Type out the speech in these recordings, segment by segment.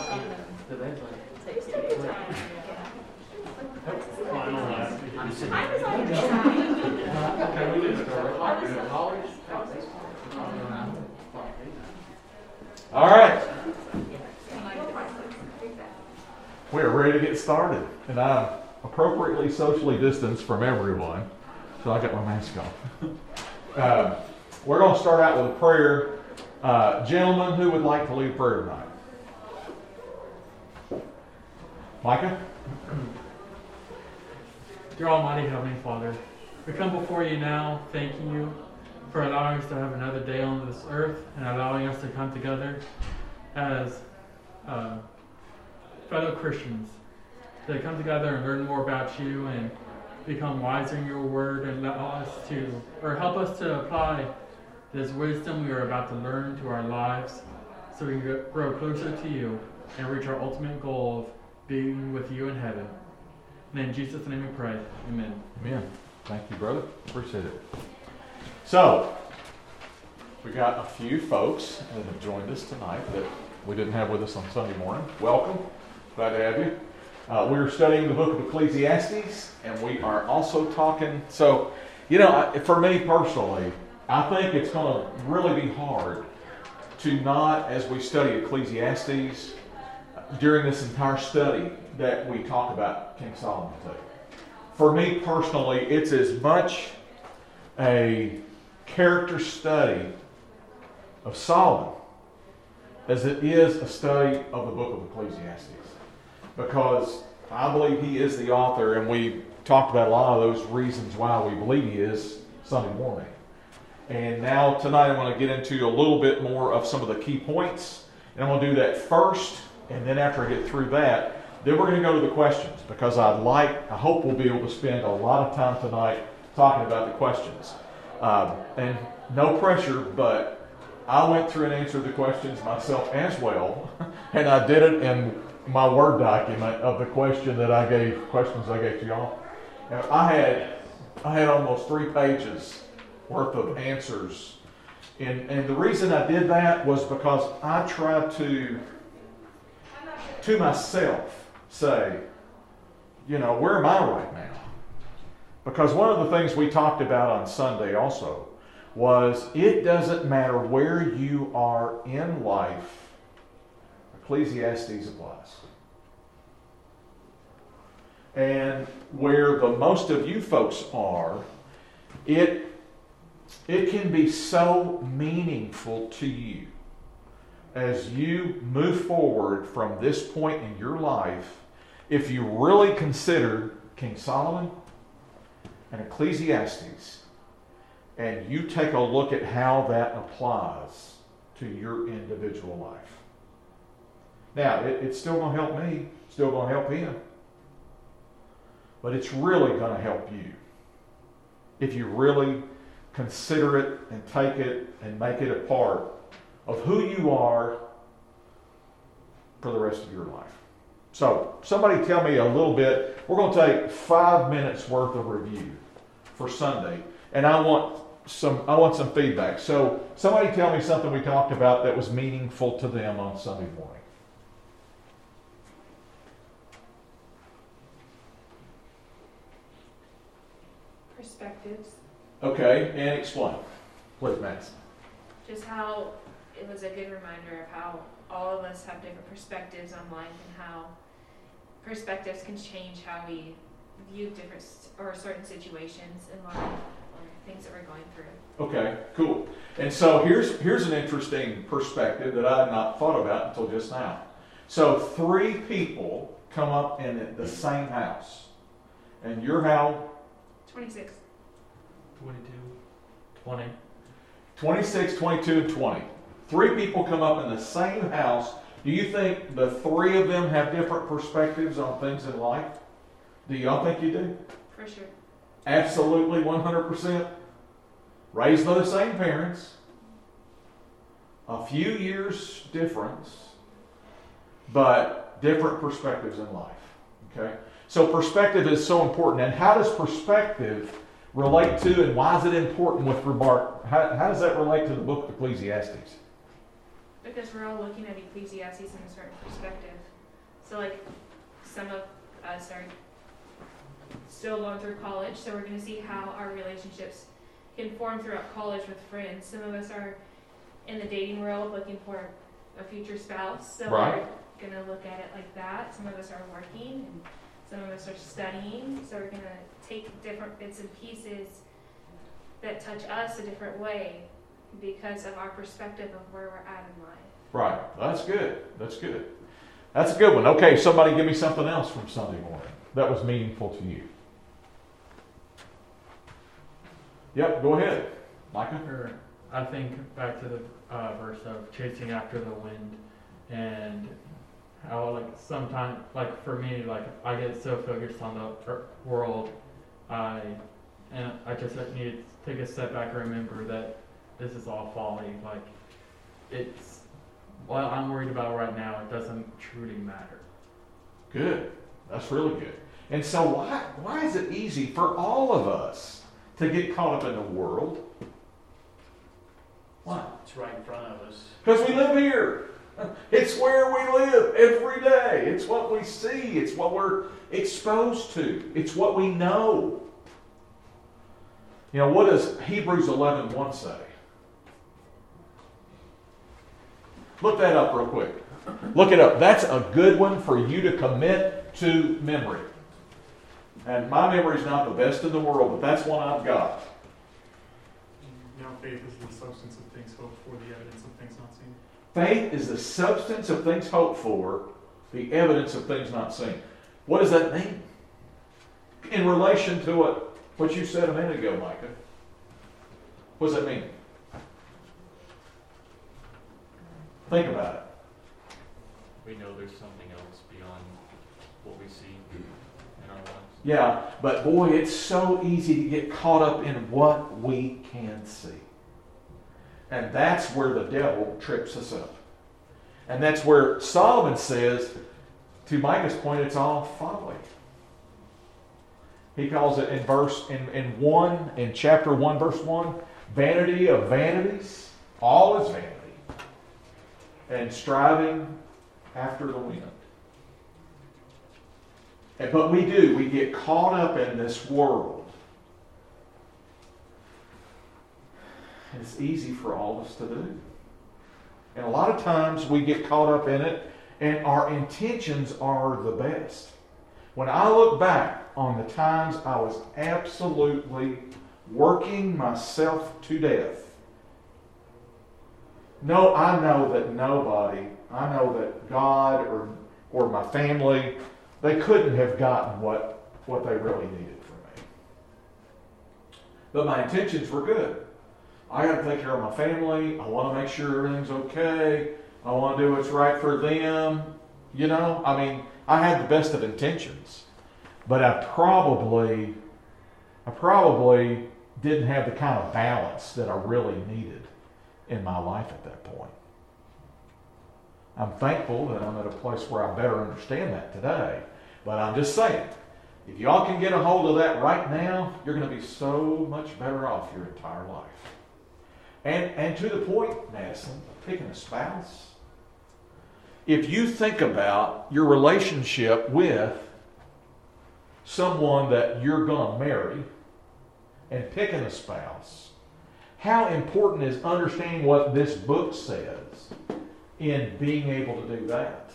All right. We are ready to get started. And I'm appropriately socially distanced from everyone, so I got my mask on. We're going to start out with a prayer. Gentlemen, who would like to lead prayer tonight? Micah? Dear Almighty Heavenly Father, we come before you now thanking you for allowing us to have another day on this earth and allowing us to come together as fellow Christians, to come together and learn more about you and become wiser in your word and help us to apply this wisdom we are about to learn to our lives so we can grow closer to you and reach our ultimate goal of being with you in heaven. And in Jesus' name we pray. Amen. Amen. Thank you, brother. Appreciate it. So, we got a few folks that have joined us tonight that we didn't have with us on Sunday morning. Welcome. Glad to have you. We're studying the book of Ecclesiastes, and we are also talking. So, for me personally, I think it's going to really be hard to not, as we study Ecclesiastes, during this entire study, that we talk about King Solomon too. For me personally, it's as much a character study of Solomon as it is a study of the book of Ecclesiastes. Because I believe he is the author, and we talked about a lot of those reasons why we believe he is Sunday morning. And now tonight I'm going to get into a little bit more of some of the key points. And I'm going to do that first, and then after I get through that, then we're going to go to the questions, because I hope we'll be able to spend a lot of time tonight talking about the questions. And no pressure, but I went through and answered the questions myself as well, and I did it in my Word document of the questions I gave to y'all. And I had almost 3 pages worth of answers, and the reason I did that was because I tried to myself say, where am I right now? Because one of the things we talked about on Sunday also was it doesn't matter where you are in life, Ecclesiastes applies. And where the most of you folks are, it can be so meaningful to you as you move forward from this point in your life, if you really consider King Solomon and Ecclesiastes, and you take a look at how that applies to your individual life. Now, it's still going to help me, still going to help him, but it's really going to help you if you really consider it and take it and make it a part of who you are for the rest of your life. So, somebody tell me a little bit. We're going to take 5 minutes worth of review for Sunday, and I want some feedback. So, somebody tell me something we talked about that was meaningful to them on Sunday morning. Perspectives. Okay, and explain. Please, Max. Just how it was a good reminder of how all of us have different perspectives on life, and how perspectives can change how we view different or certain situations in life or things that we're going through. Okay, cool. And so here's an interesting perspective that I had not thought about until just now. So 3 people come up in the same house, and you're how? 26. 22, 20. 26, 22, and 20. 3 people come up in the same house. Do you think the 3 of them have different perspectives on things in life? Do y'all think you do? For sure. Absolutely, 100%. Raised by the same parents. A few years difference, but different perspectives in life. Okay? So perspective is so important. And how does perspective relate to, and why is it important with regard, how does that relate to the book of Ecclesiastes? because we're all looking at Ecclesiastes in a certain perspective. So like some of us are still going through college, so we're going to see how our relationships can form throughout college with friends. Some of us are in the dating world looking for a future spouse, so Right. we're going to look at it like that. Some of us are working, and some of us are studying, so we're going to take different bits and pieces that touch us a different way because of our perspective of where we're at in life. Right. That's good. That's good. That's a good one. Okay, somebody give me something else from Sunday morning that was meaningful to you. Yep, go ahead. Micah? Or I think back to the verse of chasing after the wind, and how like sometimes, like for me, like I get so focused on the world, I just need to take a step back and remember that this is all folly. Like it's what I'm worried about right now, it doesn't truly matter. Good. That's really good. And so why is it easy for all of us to get caught up in the world? Why? It's right in front of us. Because we live here. It's where we live every day. It's what we see. It's what we're exposed to. It's what we know. You know, what does Hebrews 11:1 say? Look that up real quick. Look it up. That's a good one for you to commit to memory. And my memory's not the best in the world, but that's one I've got. Now faith is the substance of things hoped for, the evidence of things not seen. Faith is the substance of things hoped for, the evidence of things not seen. What does that mean? In relation to what you said a minute ago, Micah. What does that mean? Think about it. We know there's something else beyond what we see in our lives. Yeah, but boy, it's so easy to get caught up in what we can see. And that's where the devil trips us up. And that's where Solomon says, to Micah's point, it's all folly. He calls it in chapter 1, verse 1, vanity of vanities, all is vanity, and striving after the wind. But we get caught up in this world. It's easy for all of us to do. And a lot of times we get caught up in it, and our intentions are the best. When I look back on the times I was absolutely working myself to death, I know that God or my family, they couldn't have gotten what they really needed from me. But my intentions were good. I got to take care of my family. I want to make sure everything's okay. I want to do what's right for them. I had the best of intentions. But I probably didn't have the kind of balance that I really needed in my life at that point. I'm thankful that I'm at a place where I better understand that today. But I'm just saying, if y'all can get a hold of that right now, you're going to be so much better off your entire life. And to the point, Madison, picking a spouse, if you think about your relationship with someone that you're going to marry and picking a spouse, how important is understanding what this book says in being able to do that?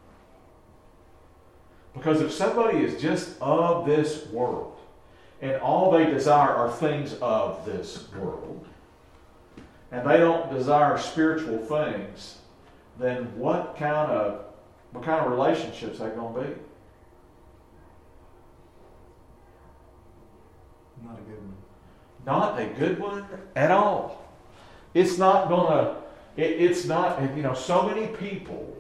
Because if somebody is just of this world and all they desire are things of this world, and they don't desire spiritual things, then what kind of relationships are they going to be? Not a good one. Not a good one at all. It's not going to, so many people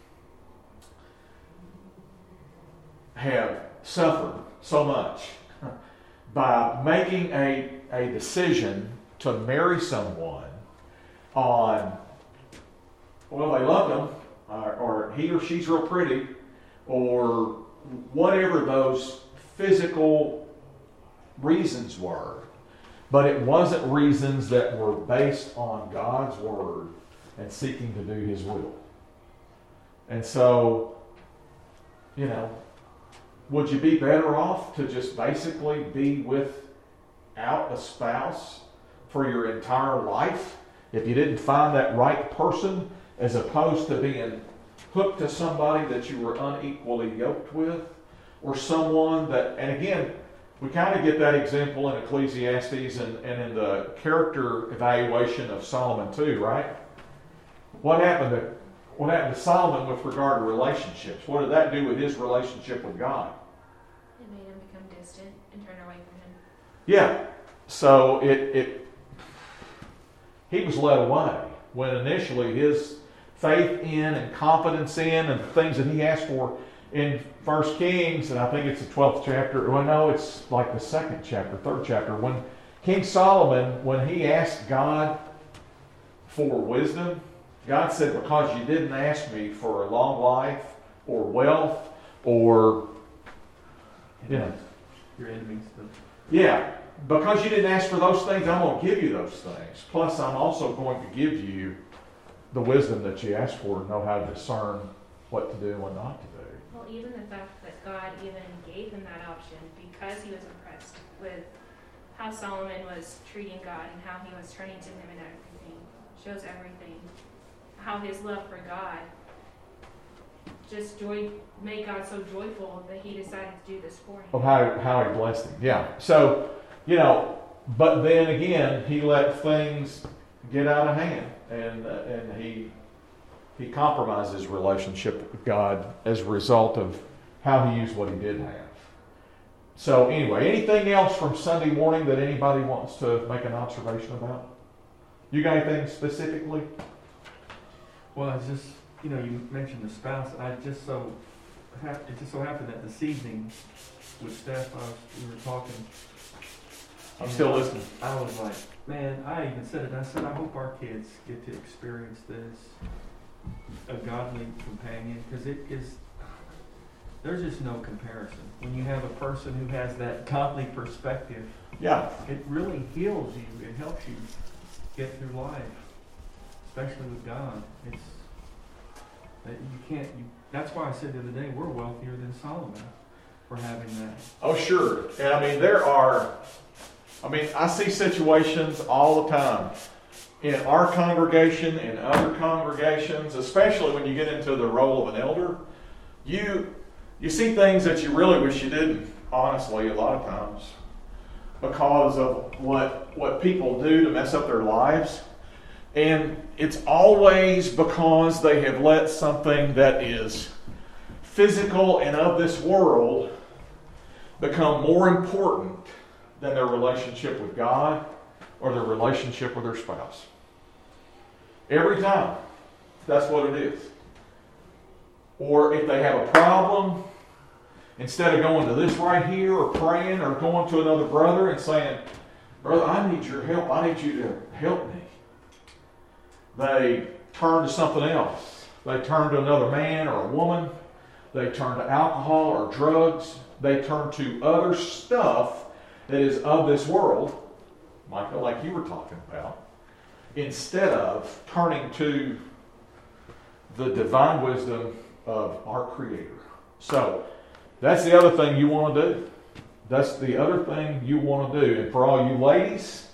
have suffered so much by making a decision to marry someone on, well, they love them, or he or she's real pretty, or whatever those physical reasons were. But it wasn't reasons that were based on God's Word and seeking to do His will. And so, would you be better off to just basically be without a spouse for your entire life if you didn't find that right person, as opposed to being hooked to somebody that you were unequally yoked with, or someone that, and again, we kind of get that example in Ecclesiastes and in the character evaluation of Solomon too, right? What happened to Solomon with regard to relationships? What did that do with his relationship with God? It made him become distant and turn away from Him. Yeah. So he was led away when initially his faith in and confidence in and the things that he asked for in 1 Kings, and I think it's the 12th chapter. Well, no, it's like the 2nd chapter, 3rd chapter. When King Solomon, when he asked God for wisdom, God said, because you didn't ask me for a long life or wealth or, Your enemies. Yeah, because you didn't ask for those things, I'm going to give you those things. Plus, I'm also going to give you the wisdom that you asked for to know how to discern what to do and what not to do. Well, even the fact that God even gave him that option because He was impressed with how Solomon was treating God and how he was turning to Him in everything shows everything. How his love for God just made God so joyful that He decided to do this for him. Of how He blessed him. Yeah. So, but then again, he let things get out of hand, and he compromised his relationship with God as a result of how he used what he did have. So anyway, anything else from Sunday morning that anybody wants to make an observation about? You got anything specifically? Well, it's just, you mentioned the spouse. It just so happened that this evening with Steph, we were talking. I'm still listening. I was like, man, I even said it. I said, I hope our kids get to experience this, a godly companion, because there's just no comparison. When you have a person who has that godly perspective, Yeah. it really heals you. It helps you get through life, especially with God. It's that you can't. That's why I said the other day, we're wealthier than Solomon for having that. Oh, sure. And I see situations all the time in our congregation, in other congregations, especially when you get into the role of an elder. You see things that you really wish you didn't, honestly, a lot of times, because of what people do to mess up their lives. And it's always because they have let something that is physical and of this world become more important than their relationship with God or their relationship with their spouse. Every time. That's what it is. Or if they have a problem, instead of going to this right here or praying or going to another brother and saying, brother, I need your help. I need you to help me. They turn to something else. They turn to another man or a woman. They turn to alcohol or drugs. They turn to other stuff that is of this world, Michael, like you were talking about, instead of turning to the divine wisdom of our Creator. So, that's the other thing you want to do. That's the other thing you want to do. And for all you ladies,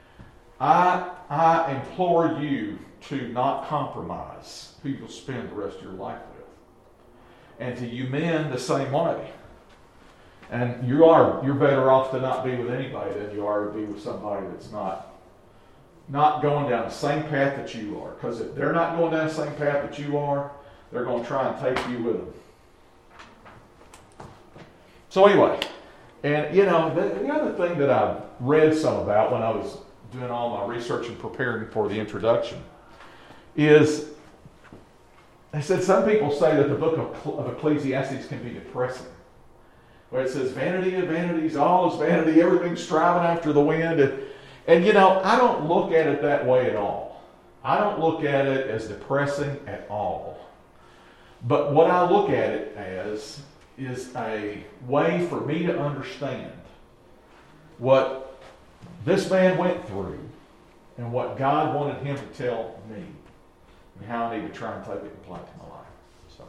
I implore you to not compromise who you'll spend the rest of your life with. And to you men, the same way. And you're better off to not be with anybody than you are to be with somebody that's not going down the same path that you are. Because if they're not going down the same path that you are, they're going to try and take you with them. So anyway, and the other thing that I read some about when I was doing all my research and preparing for the introduction is, they said some people say that the book of Ecclesiastes can be depressing. Where it says, vanity of vanities, all is vanity, everything's striving after the wind. And I don't look at it that way at all. I don't look at it as depressing at all. But what I look at it as is a way for me to understand what this man went through and what God wanted him to tell me. and how I need to try and take it and apply it to my life. So,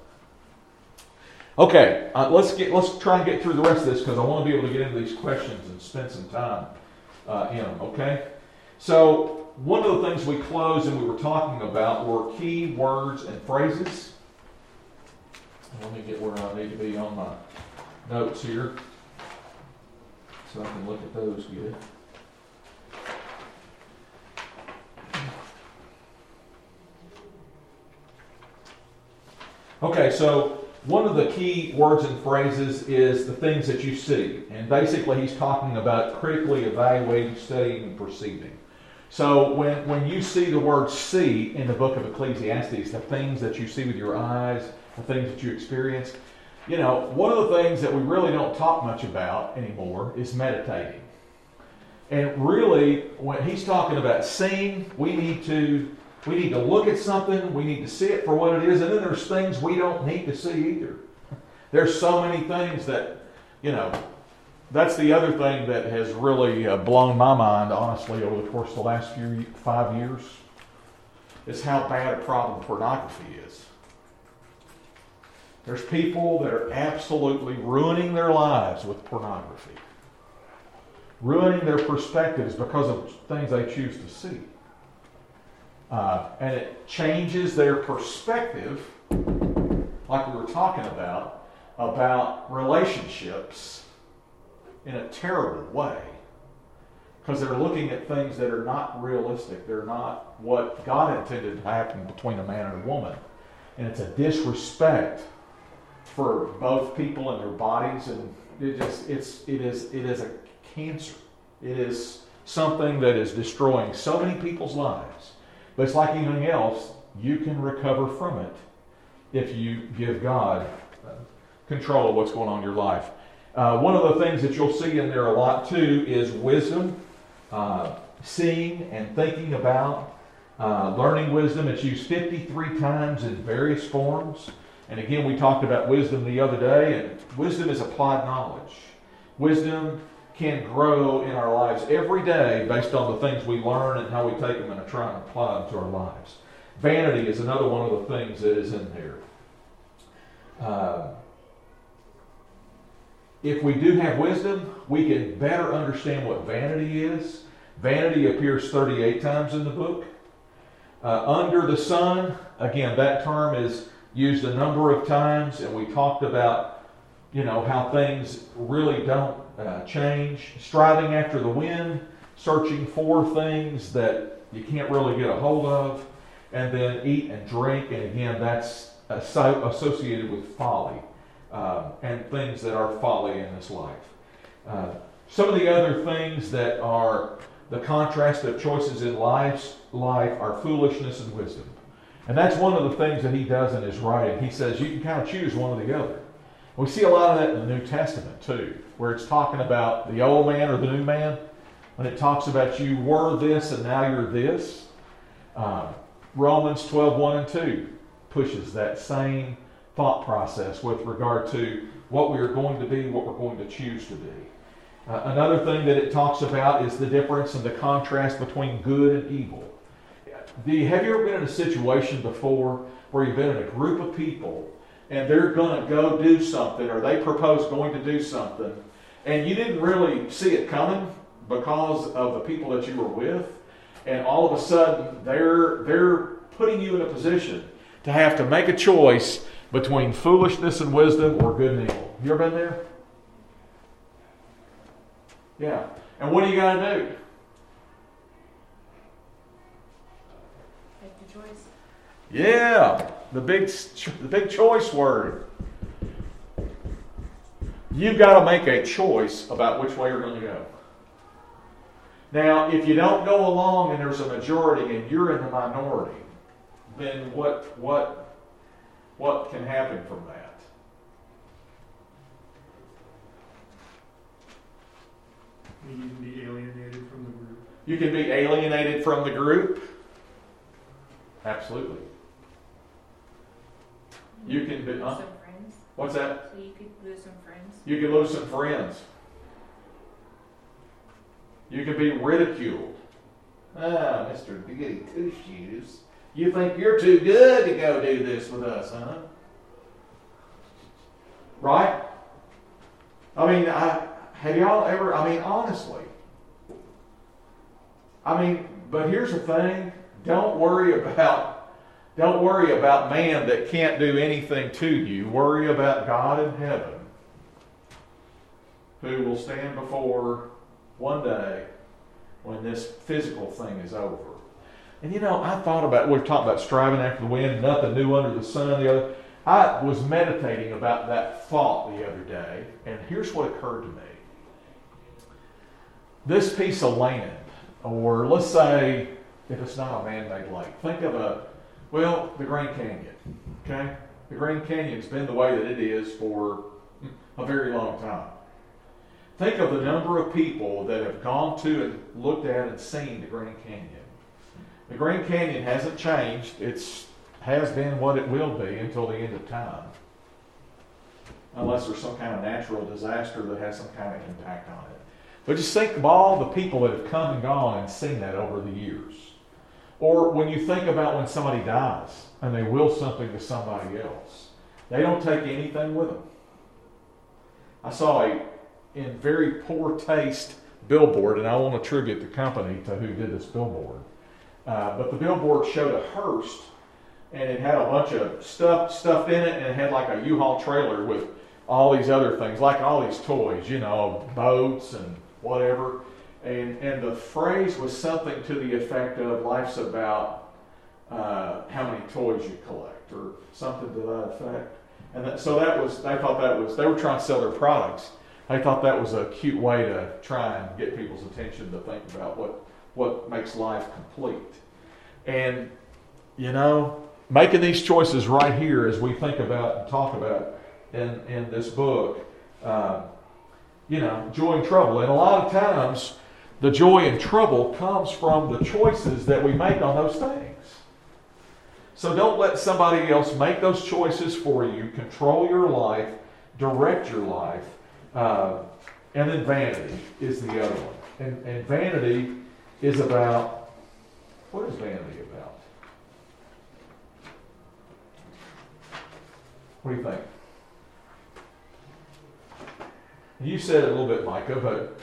okay, let's try and get through the rest of this because I want to be able to get into these questions and spend some time in them. Okay, so one of the things we closed and we were talking about were key words and phrases. Let me get where I need to be on my notes here so I can look at those good. Okay, so one of the key words and phrases is the things that you see. And basically he's talking about critically evaluating, studying, and perceiving. So when you see the word see in the book of Ecclesiastes, the things that you see with your eyes, the things that you experience, you know, one of the things that we really don't talk much about anymore is meditating. And really, when he's talking about seeing, we need to look at something, we need to see it for what it is, and then there's things we don't need to see either. There's so many things that, you know, that's the other thing that has really blown my mind, honestly, over the course of the last 5 years, is how bad a problem pornography is. There's people that are absolutely ruining their lives with pornography. Ruining their perspectives because of things they choose to see. And it changes their perspective, like we were talking about relationships in a terrible way. Because they're looking at things that are not realistic. They're not what God intended to happen between a man and a woman. And it's a disrespect for both people and their bodies, and it is a cancer. It is something that is destroying so many people's lives. But it's like anything else, you can recover from it if you give God control of what's going on in your life. One of the things that you'll see in there a lot too is wisdom, seeing and thinking about, learning wisdom. It's used 53 times in various forms. And again, we talked about wisdom the other day, and wisdom is applied knowledge. Wisdom can grow in our lives every day based on the things we learn and how we take them and try and apply them to our lives. Vanity is another one of the things that is in there. If we do have wisdom, we can better understand what vanity is. Vanity appears 38 times in the book. Under the sun, again, that term is used a number of times, and we talked about, you know, how things really don't change. Striving after the wind, searching for things that you can't really get a hold of, and then eat and drink, and again, that's associated with folly and things that are folly in this life. Some of the other things that are the contrast of choices in life are foolishness and wisdom. And that's one of the things that he does in his writing. He says you can kind of choose one or the other. We see a lot of that in the New Testament too, where it's talking about the old man or the new man, when it talks about you were this and now you're this. Romans 12:1 and 2 pushes that same thought process with regard to what we are going to be, what we're going to choose to be. Another thing that it talks about is the difference and the contrast between good and evil. Have you ever been in a situation before where you've been in a group of people and they're going to go do something, or they propose going to do something, and you didn't really see it coming because of the people that you were with, and all of a sudden they're putting you in a position to have to make a choice between foolishness and wisdom or good and evil. You ever been there? Yeah. And what do you got to do? Make the choice. Yeah, the big choice word. You've got to make a choice about which way you're going to go. Now, if you don't go along and there's a majority and you're in the minority, then what can happen from that? You can be alienated from the group. You can be alienated from the group. Absolutely. You can be. Lose some friends. What's that? So you could lose some friends. You can lose some friends. You can be ridiculed. Ah, Mr. Goody Two Shoes. You think you're too good to go do this with us, huh? Right? I mean, have y'all ever, honestly. But here's the thing. Don't worry about man that can't do anything to you. Worry about God in heaven, who will stand before one day when this physical thing is over. And I thought about, we've talked about striving after the wind, nothing new under the sun. I was meditating about that thought the other day, and here's what occurred to me. This piece of land, or let's say, if it's not a man-made lake, think of the Grand Canyon, okay? The Grand Canyon's been the way that it is for a very long time. Think of the number of people that have gone to and looked at and seen the Grand Canyon. The Grand Canyon hasn't changed. It has been what it will be until the end of time. Unless there's some kind of natural disaster that has some kind of impact on it. But just think of all the people that have come and gone and seen that over the years. Or when you think about when somebody dies and they will something to somebody else, they don't take anything with them. I saw in very poor taste billboard, and I won't attribute the company to who did this billboard. But the billboard showed a hearse, and it had a bunch of stuffed in it, and it had like a U-Haul trailer with all these other things, like all these toys, boats and whatever. And the phrase was something to the effect of, life's about how many toys you collect, or something to that effect. And they thought they were trying to sell their products. They thought that was a cute way to try and get people's attention to think about what makes life complete. And, making these choices right here as we think about and talk about in this book, joy and trouble. And a lot of times, the joy and trouble comes from the choices that we make on those things. So don't let somebody else make those choices for you, control your life, direct your life. And then vanity is the other one. And vanity is about, what is vanity about? What do you think? You said it a little bit, Micah, but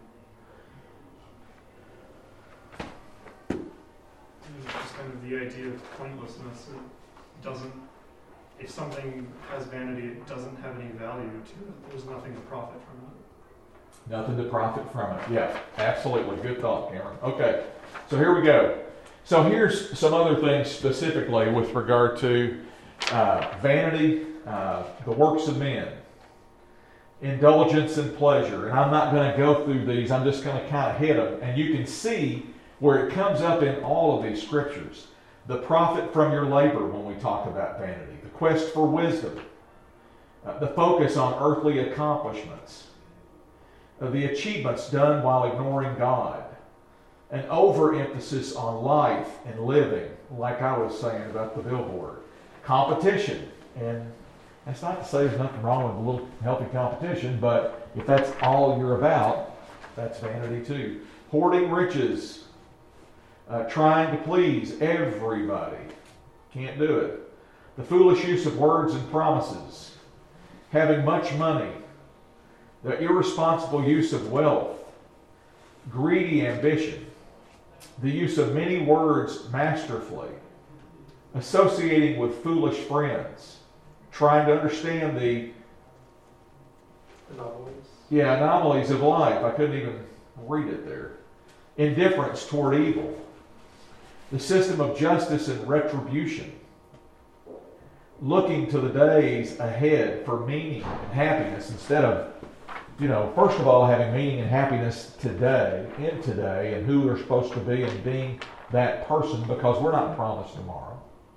just kind of the idea of pointlessness. It doesn't, if something has vanity, it doesn't have any value to it. There's nothing to profit from it. Nothing to profit from it. Yeah, absolutely. Good thought, Cameron. Okay, so here we go. So here's some other things specifically with regard to vanity, the works of men, indulgence and pleasure. And I'm not going to go through these. I'm just going to kind of hit them. And you can see where it comes up in all of these scriptures. The profit from your labor when we talk about vanity. The quest for wisdom. The focus on earthly accomplishments. The achievements done while ignoring God. An overemphasis on life and living, like I was saying about the billboard. Competition. And that's not to say there's nothing wrong with a little healthy competition, but if that's all you're about, that's vanity too. Hoarding riches. Trying to please everybody. Can't do it. The foolish use of words and promises. Having much money. The irresponsible use of wealth. Greedy ambition. The use of many words masterfully. Associating with foolish friends. Trying to understand the anomalies of life. I couldn't even read it there. Indifference toward evil. The system of justice and retribution. Looking to the days ahead for meaning and happiness instead of, first of all, having meaning and happiness today, and who we're supposed to be and being that person, because we're not promised tomorrow.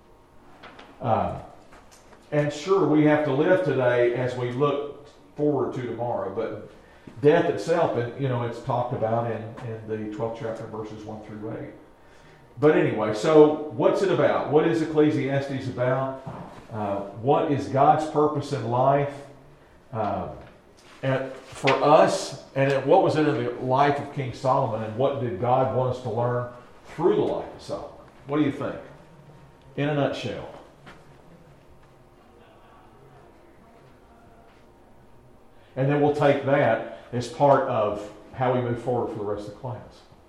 And sure, we have to live today as we look forward to tomorrow, but death itself, it's talked about in the 12th chapter, verses 1 through 8. But anyway, so what's it about? What is Ecclesiastes about? What is God's purpose in life? And for us, and what was it in the life of King Solomon, and what did God want us to learn through the life of Solomon? What do you think? in a nutshell. And then we'll take that as part of how we move forward for the rest of the class.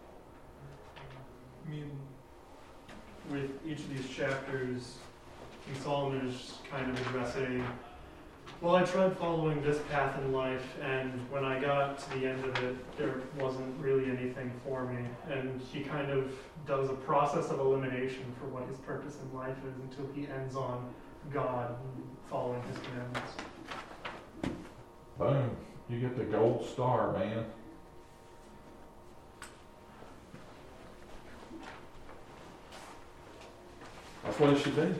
I mean, with each of these chapters, King Solomon is kind of addressing, well, I tried following this path in life, and when I got to the end of it, there wasn't really anything for me. And he kind of does a process of elimination for what his purpose in life is until he ends on God and following his commandments. Boom. You get the gold star, man. That's what it should be. And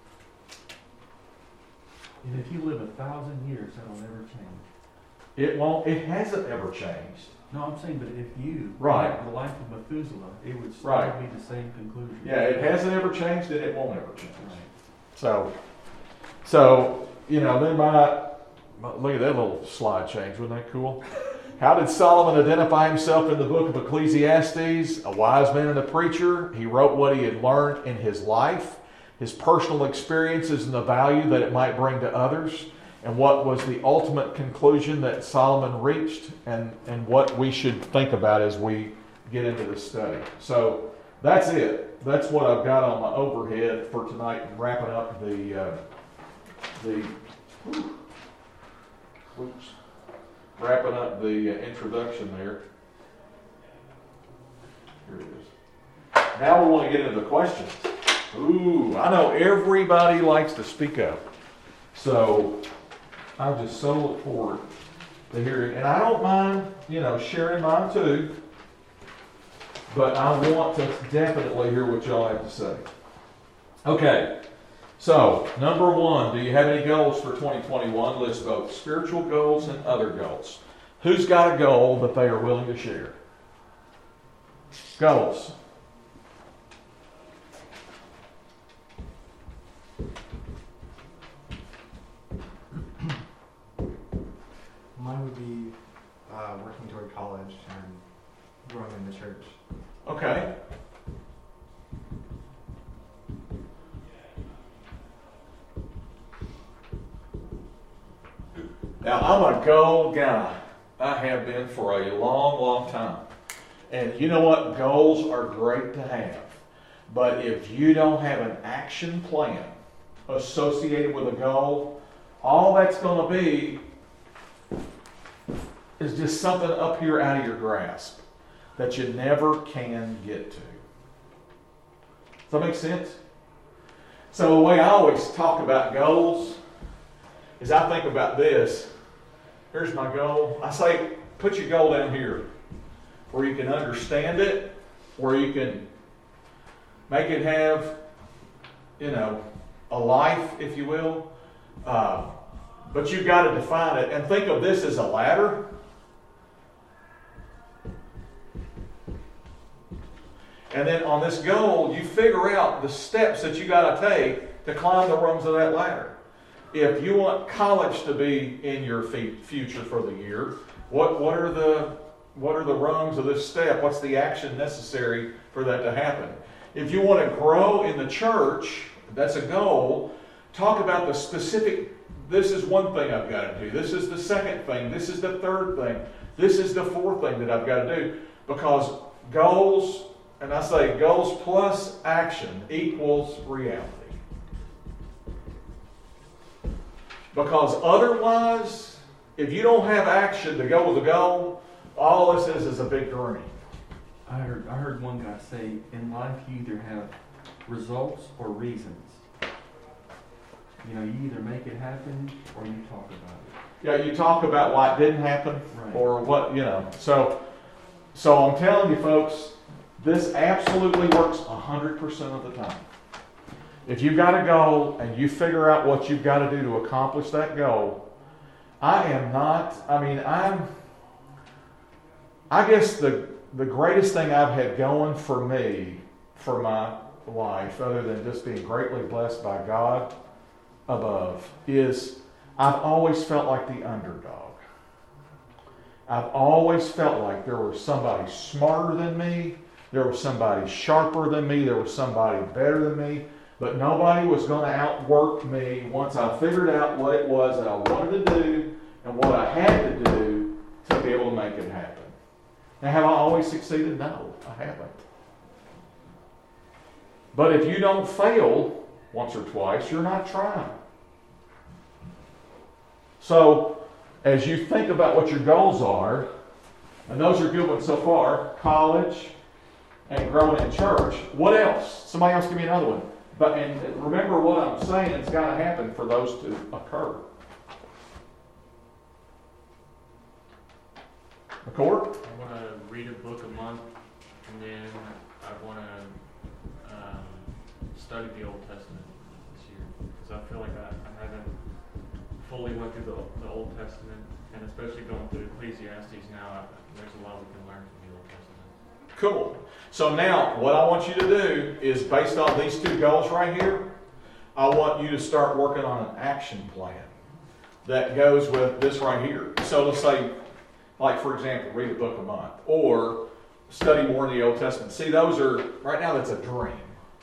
if you live 1,000 years, that'll never change. It won't. It hasn't ever changed. No, I'm saying, but if you Right. have the life of Methuselah, it would still Right. be the same conclusion. Yeah, it hasn't ever changed, and it won't ever change. Right. So then look at that little slide change. Wasn't that cool? How did Solomon identify himself in the book of Ecclesiastes? A wise man and a preacher. He wrote what he had learned in his life, his personal experiences, and the value that it might bring to others, and what was the ultimate conclusion that Solomon reached, and what we should think about as we get into this study. So that's it. That's what I've got on my overhead for tonight, wrapping up wrapping up the introduction there. Here it is. Now we want to get into the questions. Ooh, I know everybody likes to speak up. So I just so look forward to hearing. And I don't mind, sharing mine too. But I want to definitely hear what y'all have to say. Okay. So, number one, do you have any goals for 2021? List both spiritual goals and other goals. Who's got a goal that they are willing to share? Goals. Mine would be working toward college and growing in the church. Okay. Now, I'm a goal guy. I have been for a long, long time. And you know what? Goals are great to have. But if you don't have an action plan associated with a goal, all that's going to be is just something up here out of your grasp that you never can get to. Does that make sense? So the way I always talk about goals is I think about this. Here's my goal. I say, put your goal down here where you can understand it, where you can make it have, a life, if you will. But you've got to define it. And think of this as a ladder. And then on this goal, you figure out the steps that you got to take to climb the rungs of that ladder. If you want college to be in your future for the year, what are the rungs of this step? What's the action necessary for that to happen? If you want to grow in the church, that's a goal. Talk about the specific. This is one thing I've got to do. This is the second thing. This is the third thing. This is the fourth thing that I've got to do. Because goals, and I say goals plus action equals reality. Because otherwise, if you don't have action to go with the goal, all this is a big dream. I heard one guy say, in life you either have results or reasons. You either make it happen or you talk about it. Yeah, you talk about why it didn't happen, Right. or what, So I'm telling you folks, this absolutely works 100% of the time. If you've got a goal and you figure out what you've got to do to accomplish that goal, I guess the greatest thing I've had going for me, for my life, other than just being greatly blessed by God above, is I've always felt like the underdog. I've always felt like there was somebody smarter than me, there was somebody sharper than me, there was somebody better than me. But nobody was going to outwork me once I figured out what it was that I wanted to do and what I had to do to be able to make it happen. Now, have I always succeeded? No, I haven't. But if you don't fail once or twice, you're not trying. So, as you think about what your goals are, and those are good ones so far, college and growing in church, what else? Somebody else give me another one. But and remember what I'm saying, it's got to happen for those to occur. McCord? I want to read a book a month, and then I want to study the Old Testament this year, because I feel like I haven't fully went through the Old Testament, and especially going through Ecclesiastes now, there's a lot we can learn from the Old Testament. Cool. So now, what I want you to do is, based on these two goals right here, I want you to start working on an action plan that goes with this right here. So let's say, like for example, read a book a month, or study more in the Old Testament. See, those are, right now that's a dream.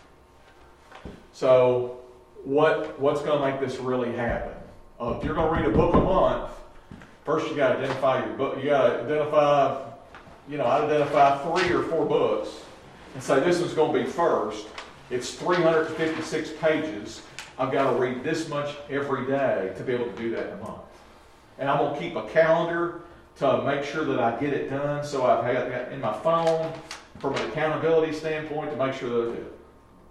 So what's going to make this really happen? If you're going to read a book a month, first you got to identify your book. You got to identify, I'd identify 3 or 4 books and say this one's going to be first. It's 356 pages. I've got to read this much every day to be able to do that in a month. And I'm going to keep a calendar to make sure that I get it done. So I've had that in my phone from an accountability standpoint to make sure that I do it.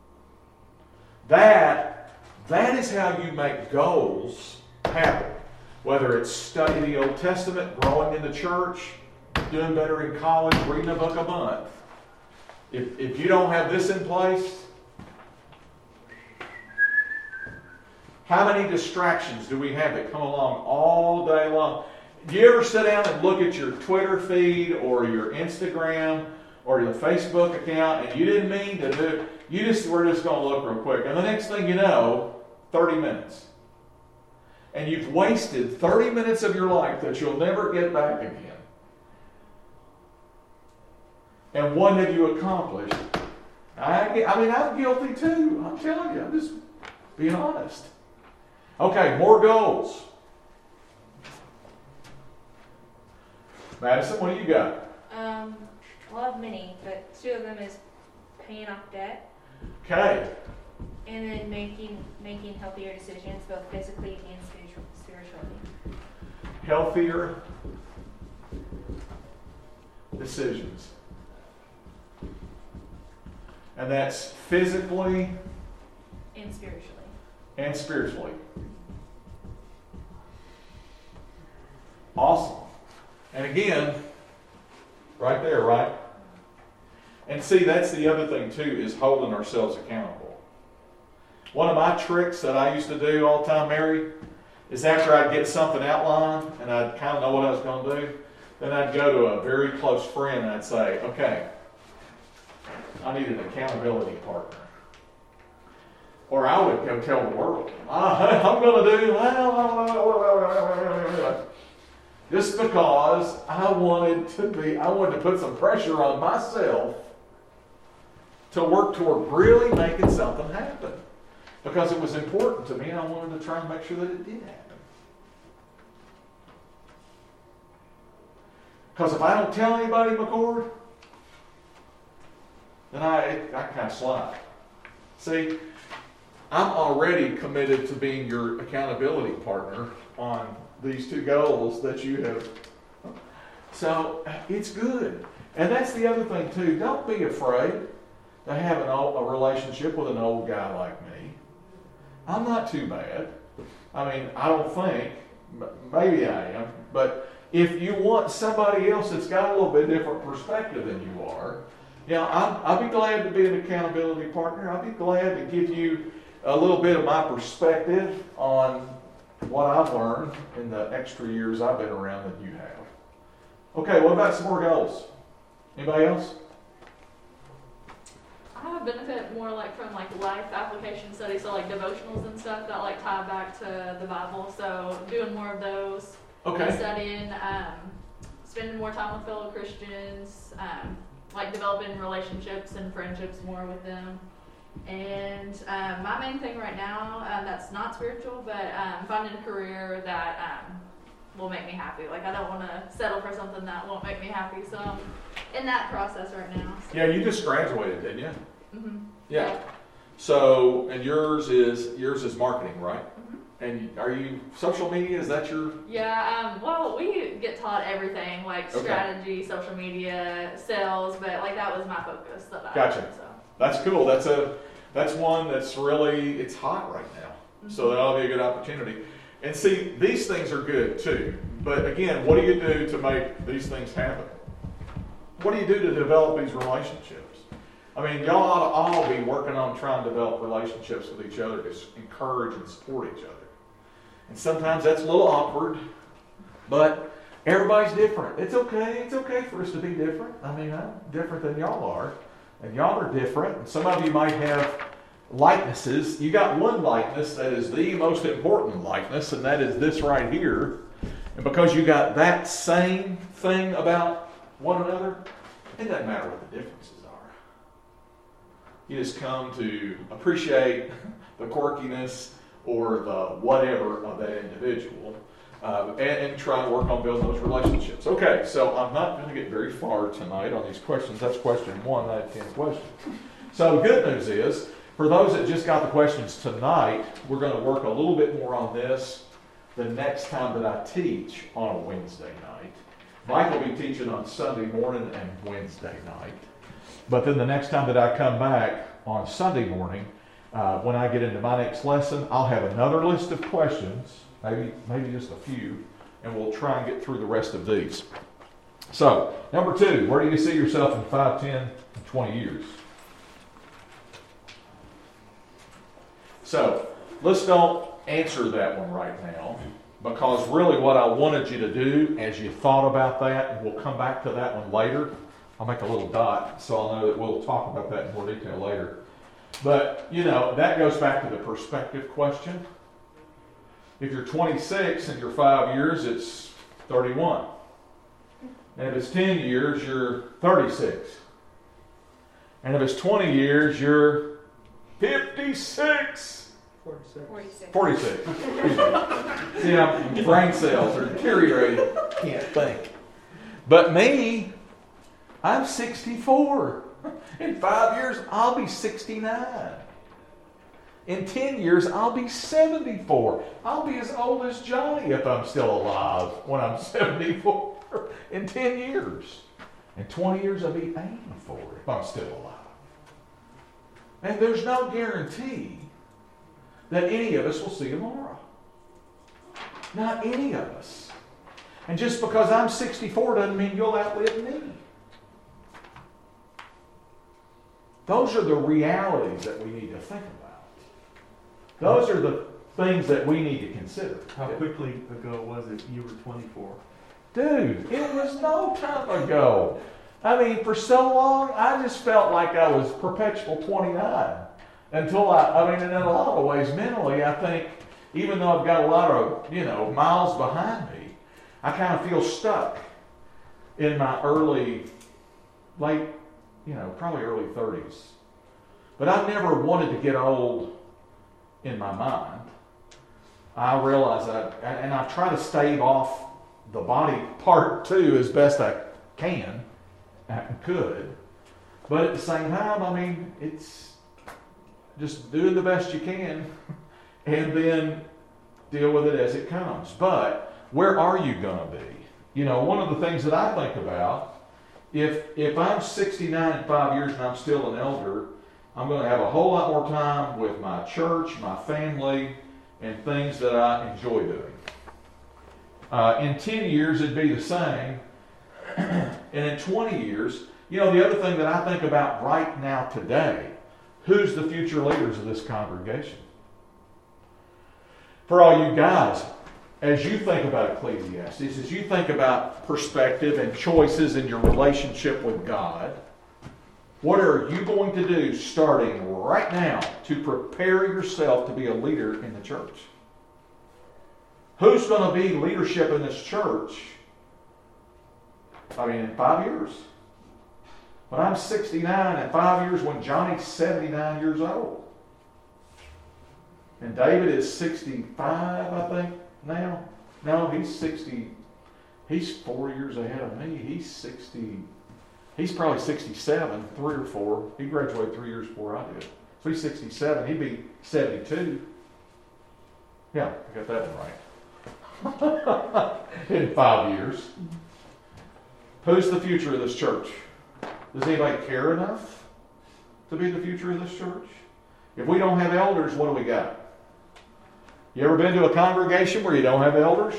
That is how you make goals happen. Whether it's studying the Old Testament, growing in the church, doing better in college, reading a book a month. If you don't have this in place, how many distractions do we have that come along all day long? Do you ever sit down and look at your Twitter feed or your Instagram or your Facebook account and you didn't mean to do it? You just were just going to look real quick. And the next thing you know, 30 minutes. And you've wasted 30 minutes of your life that you'll never get back again. And what have you accomplished? I'm guilty too. I'm telling you. I'm just being honest. Okay, more goals. Madison, what do you got? Well, I have many, but 2 of them is paying off debt. Okay. And then making healthier decisions, both physically and spiritually. Healthier decisions. And that's physically And spiritually. and spiritually. Awesome. And again, right there, right? And see, that's the other thing too, is holding ourselves accountable. One of my tricks that I used to do all the time, Mary, is after I'd get something outlined and I'd kind of know what I was going to do, then I'd go to a very close friend and I'd say, okay, I need an accountability partner. Or I would go tell the world, I'm going to do, just because I wanted to put some pressure on myself to work toward really making something happen. Because it was important to me and I wanted to try and make sure that it did happen. Because if I don't tell anybody, McCord, then I kind of slide. See, I'm already committed to being your accountability partner on these 2 goals that you have. So it's good. And that's the other thing too. Don't be afraid to have a relationship with an old guy like me. I'm not too bad. I don't think. Maybe I am. But if you want somebody else that's got a little bit different perspective than you are, I'll be glad to be an accountability partner. I'll be glad to give you a little bit of my perspective on what I've learned in the extra years I've been around that you have. Okay, what about some more goals? Anybody else? I have a benefit more from life application studies, so devotionals and stuff that tie back to the Bible. So doing more of those. Okay. Studying, spending more time with fellow Christians, developing relationships and friendships more with them. And my main thing right now, that's not spiritual, but finding a career that will make me happy. Like, I don't want to settle for something that won't make me happy. So I'm in that process right now. So. Yeah, you just graduated, didn't you? Mm-hmm. Yeah. So, and yours is marketing, right? Mm-hmm. And are you social media? Is that your? Yeah. Well, we get taught everything like strategy, social media, sales, but like that was my focus. Gotcha. So. That's cool. That's one that's really, it's hot right now. Mm-hmm. So that'll be a good opportunity. And see, these things are good too. But again, what do you do to make these things happen? What do you do to develop these relationships? I mean, y'all ought to all be working on trying to develop relationships with each other to encourage and support each other. And sometimes that's a little awkward, but everybody's different. It's okay. It's okay for us to be different. I mean, I'm different than y'all are, and y'all are different. And some of you might have likenesses. You got one likeness that is the most important likeness, and that is this right here. And because you got that same thing about one another, it doesn't matter what the differences are. You just come to appreciate the quirkiness or the whatever of that individual, and try to work on building those relationships. Okay, so I'm not going to get very far tonight on these questions. That's question 1 out of 10 questions. So the good news is, for those that just got the questions tonight, we're going to work a little bit more on this the next time that I teach on a Wednesday night. Mike will be teaching on Sunday morning and Wednesday night. But then the next time that I come back on Sunday morning, when I get into my next lesson, I'll have another list of questions, maybe just a few, and we'll try and get through the rest of these. So, number 2, where do you see yourself in 5, 10, and 20 years? So, let's don't answer that one right now, because really what I wanted you to do as you thought about that, and we'll come back to that one later. I'll make a little dot so I'll know that we'll talk about that in more detail later. But, you know, that goes back to the perspective question. If you're 26 and you're 5 years, it's 31. And if it's 10 years, you're 36. And if it's 20 years, you're 56. 46. See, brain cells are deteriorating. Can't think. But me, I'm 64. In 5 years, I'll be 69. In 10 years, I'll be 74. I'll be as old as Johnny if I'm still alive when I'm 74. In 10 years. In 20 years, I'll be 84 if I'm still alive. And there's no guarantee that any of us will see tomorrow. Not any of us. And just because I'm 64 doesn't mean you'll outlive me. Those are the realities that we need to think about. Those are the things that we need to consider. How quickly ago was it you were 24? Dude, it was no time ago. I mean, for so long, I just felt like I was perpetual 29. Until I mean, in a lot of ways, mentally, I think, even though I've got a lot of, miles behind me, I kind of feel stuck in my probably early 30s. But I never wanted to get old in my mind. I realize and I try to stave off the body part too as best I can and could. But at the same time, I mean, it's just doing the best you can and then deal with it as it comes. But where are you going to be? One of the things that I think about, if I'm 69 in 5 years and I'm still an elder, I'm going to have a whole lot more time with my church, my family, and things that I enjoy doing. In 10 years, it'd be the same. And in 20 years, the other thing that I think about right now today, who's the future leaders of this congregation? For all you guys, as you think about Ecclesiastes, as you think about perspective and choices in your relationship with God, what are you going to do starting right now to prepare yourself to be a leader in the church? Who's going to be leadership in this church? In 5 years. But I'm 69 in 5 years when Johnny's 79 years old. And David is 65, I think, now. No, he's 60. He's 4 years ahead of me. He's 60. He's probably 67, 3 or 4. He graduated 3 years before I did. So he's 67. He'd be 72. Yeah, I got that one right. In 5 years. Who's the future of this church? Does anybody care enough to be the future of this church? If we don't have elders, what do we got? You ever been to a congregation where you don't have elders?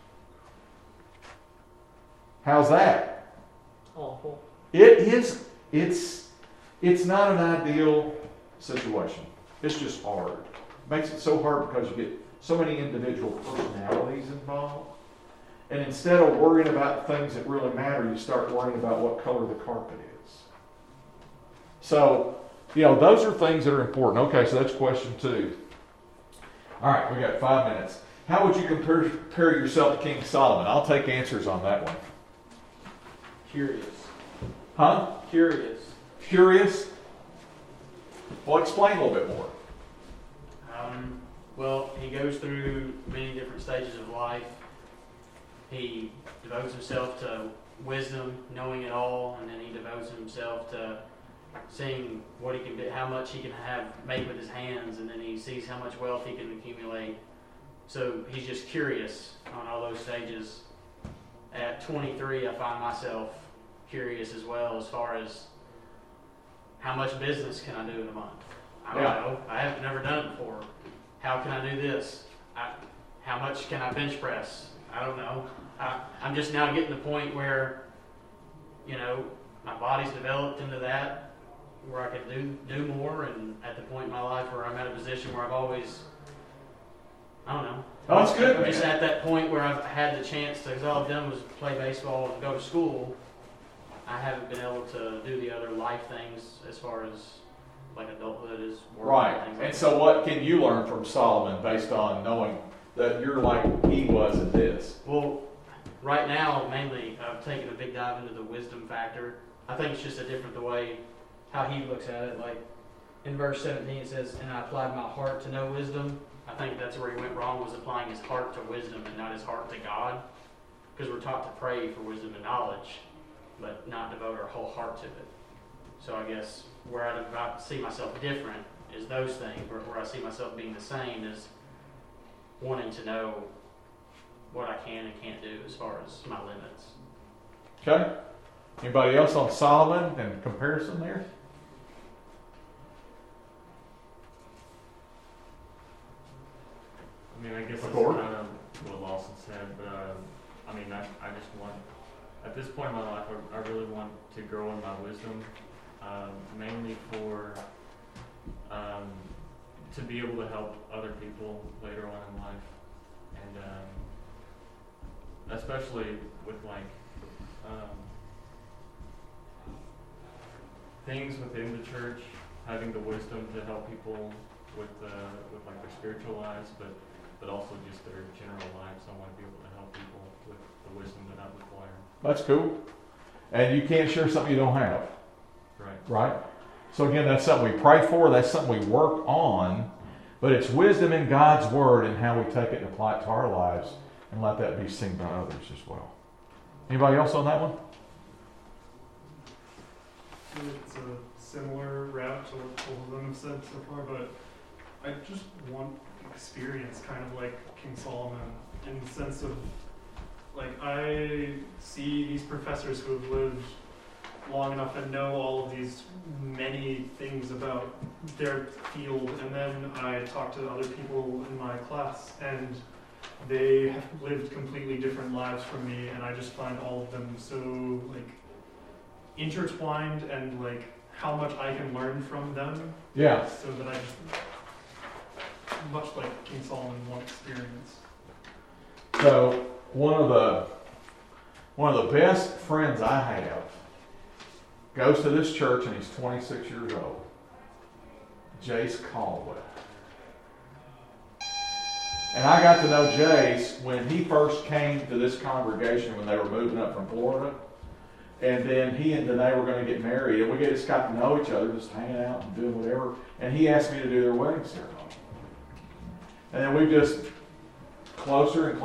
How's that? Awful. It is. It's not an ideal situation. It's just hard. It makes it so hard because you get so many individual personalities involved. And instead of worrying about things that really matter, you start worrying about what color the carpet is. So, those are things that are important. Okay, so that's question 2. All right, we got 5 minutes. How would you compare yourself to King Solomon? I'll take answers on that one. Curious. Huh? Curious. Curious? Well, explain a little bit more. Well, he goes through many different stages of life. He devotes himself to wisdom, knowing it all, and then he devotes himself to seeing what he can do, how much he can make with his hands, and then he sees how much wealth he can accumulate. So he's just curious on all those stages. At 23, I find myself curious as well as far as how much business can I do in a month. I don't know. I have never done it before. How can I do this? How much can I bench press? I don't know. I'm just now getting to the point where, my body's developed into that, where I can do more, and at the point in my life where I'm at a position where I've always, I don't know. Oh, that's good. I'm just at that point where I've had the chance to, because all I've done was play baseball and go to school. I haven't been able to do the other life things as far as like adulthood is work. Right. And things like And so what can you learn from Solomon based on knowing that you're like he was at this? Well, right now, mainly, I've taken a big dive into the wisdom factor. I think it's just a different the way how he looks at it. Like in verse 17, it says, "And I applied my heart to know wisdom." I think that's where he went wrong, was applying his heart to wisdom and not his heart to God. Because we're taught to pray for wisdom and knowledge, but not devote our whole heart to it. So I guess where I see myself different is those things. Where I see myself being the same is wanting to know what I can and can't do as far as my limits. Okay. Anybody else on Solomon and comparison there? I mean, I guess that's Accord? kind of what Lawson said, but I just want, at this point in my life, I really want to grow in my wisdom, mainly for, to be able to help other people later on in life, and especially with things within the church, having the wisdom to help people with like their spiritual lives, but also just their general lives. I want to be able to help people with the wisdom that I require. That's cool. And you can't share something you don't have. Right. Right? So again, that's something we pray for. That's something we work on. But it's wisdom in God's Word and how we take it and apply it to our lives and let that be seen by others as well. Anybody else on that one? It's a similar route to what both of them have said so far, but I just want experience, kind of like King Solomon, in the sense of, like, I see these professors who have lived long enough and know all of these many things about their field, and then I talk to other people in my class, and they have lived completely different lives from me, and I just find all of them so, like, intertwined, and, like, how much I can learn from them. Yeah. So that I just, much like King Solomon, want experience. So one of the best friends I have goes to this church and he's 26 years old. Jace Caldwell. And I got to know Jace when he first came to this congregation when they were moving up from Florida. And then he and Danae were going to get married, and we just got to know each other, just hanging out and doing whatever. And he asked me to do their wedding ceremony. And then we just closer and